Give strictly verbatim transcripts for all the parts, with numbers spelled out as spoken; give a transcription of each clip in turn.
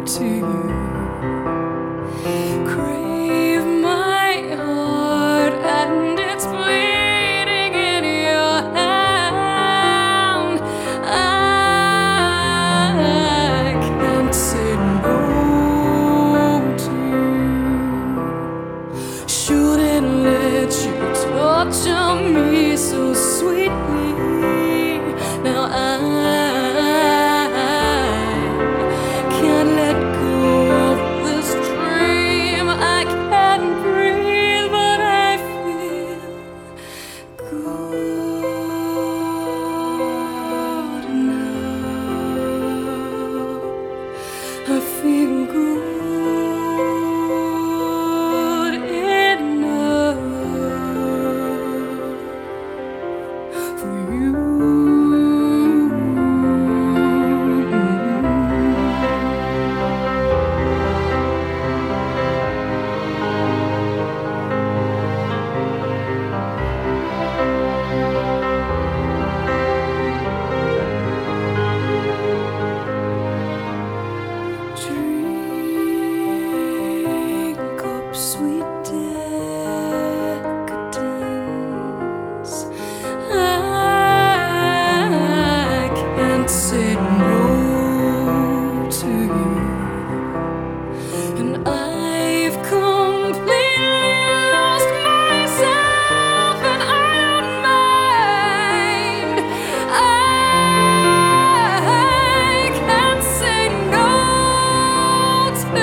to you. Crave my heart and it's bleeding in your hand. I can't say no to you. Shouldn't let you torture me so sweetly. Now I can't let go of this dream. I can't breathe, but I feel good enough. I feel good enough for you. Drink up sweet decadence. I can't say no to you, and I've completely lost myself, and I don't mind. I can't say no to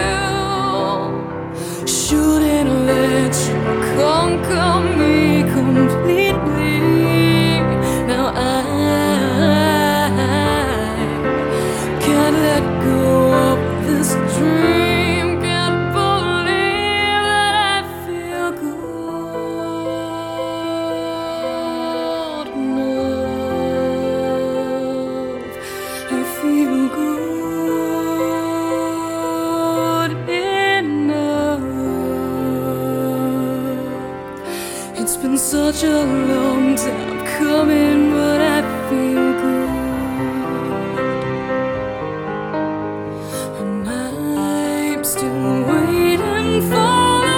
you. Shouldn't let you conquer me completely. Now I can't let go of this dream. Can't believe that I feel good enough. I feel good enough. It's been such a long time coming, but I feel good. And I'm still waiting for the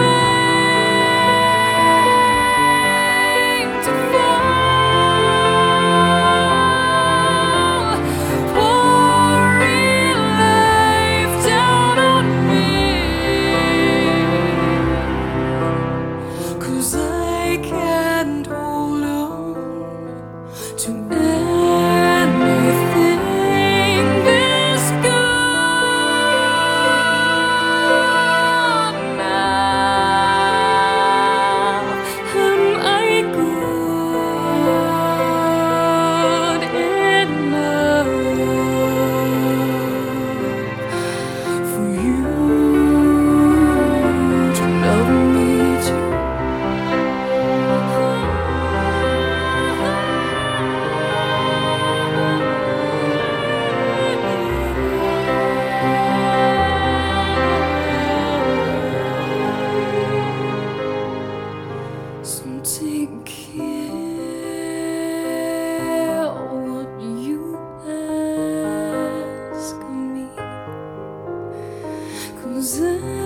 rain to fall, pouring life down on me. 'Cause I can't hold on to anything this good now. Am I good enough for you to love me too? So take care what you ask me, 'cause I